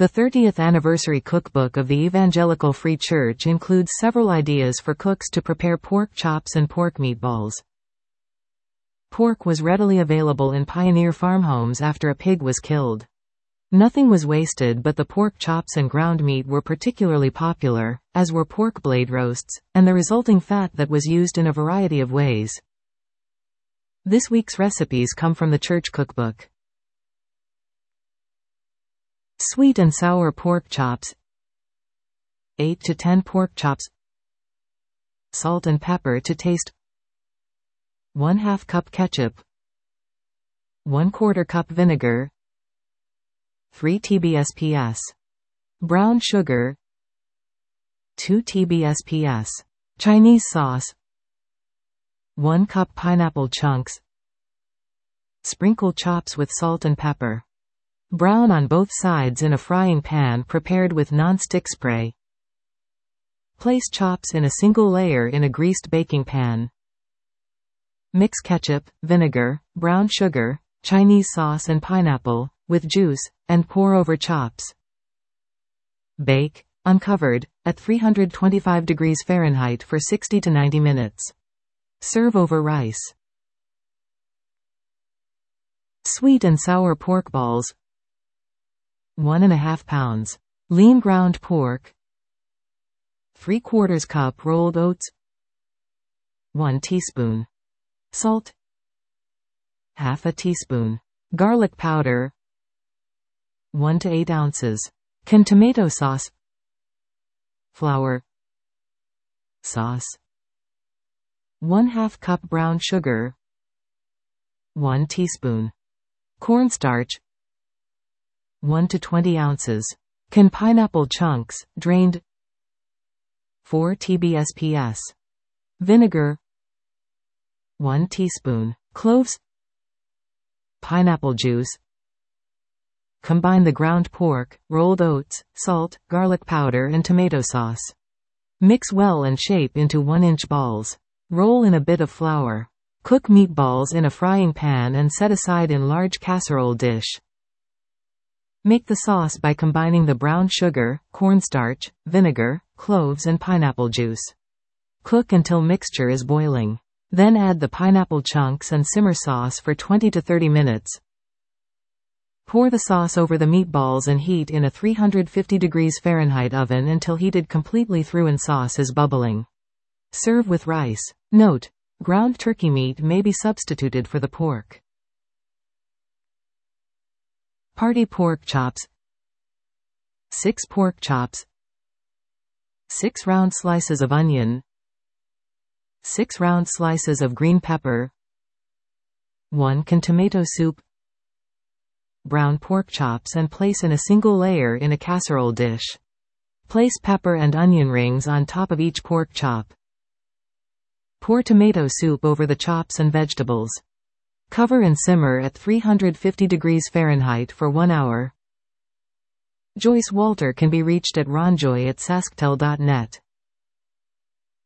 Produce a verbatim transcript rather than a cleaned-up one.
The thirtieth Anniversary Cookbook of the Evangelical Free Church includes several ideas for cooks to prepare pork chops and pork meatballs. Pork was readily available in pioneer farm homes after a pig was killed. Nothing was wasted, but the pork chops and ground meat were particularly popular, as were pork blade roasts, and the resulting fat that was used in a variety of ways. This week's recipes come from the Church Cookbook. Sweet and sour pork chops. eight to ten pork chops. Salt and pepper to taste. one half cup ketchup. one quarter cup vinegar. three tablespoons brown sugar. two tablespoons Chinese sauce. one cup pineapple chunks. Sprinkle chops with salt and pepper. Brown on both sides in a frying pan prepared with non-stick spray. Place chops in a single layer in a greased baking pan. Mix ketchup, vinegar, brown sugar, Chinese sauce and pineapple, with juice, and pour over chops. Bake, uncovered, at three hundred twenty-five degrees Fahrenheit for sixty to ninety minutes. Serve over rice. Sweet and sour pork balls. One and a half pounds. Lean ground pork. Three quarters cup rolled oats. One teaspoon. Salt. Half a teaspoon. Garlic powder. One to eight ounces. Can tomato sauce. Flour. Sauce. One half cup brown sugar. One teaspoon. Cornstarch. one to twenty ounces. Can pineapple chunks, drained. four tablespoons. Vinegar. one teaspoon. Cloves. Pineapple juice. Combine the ground pork, rolled oats, salt, garlic powder and tomato sauce. Mix well and shape into one inch balls. Roll in a bit of flour. Cook meatballs in a frying pan and set aside in large casserole dish. Make the sauce by combining the brown sugar, cornstarch, vinegar, cloves and pineapple juice. Cook until mixture is boiling. Then add the pineapple chunks and simmer sauce for twenty to thirty minutes. Pour the sauce over the meatballs and heat in a three hundred fifty degrees Fahrenheit oven until heated completely through and sauce is bubbling. Serve with rice. Note: ground turkey meat may be substituted for the pork. Party pork chops. six pork chops. six round slices of onion. six round slices of green pepper. one can tomato soup. Brown pork chops and place in a single layer in a casserole dish. Place pepper and onion rings on top of each pork chop. Pour tomato soup over the chops and vegetables. Cover and simmer at three hundred fifty degrees Fahrenheit for one hour. Joyce Walter can be reached at ronjoy at sasktel dot net.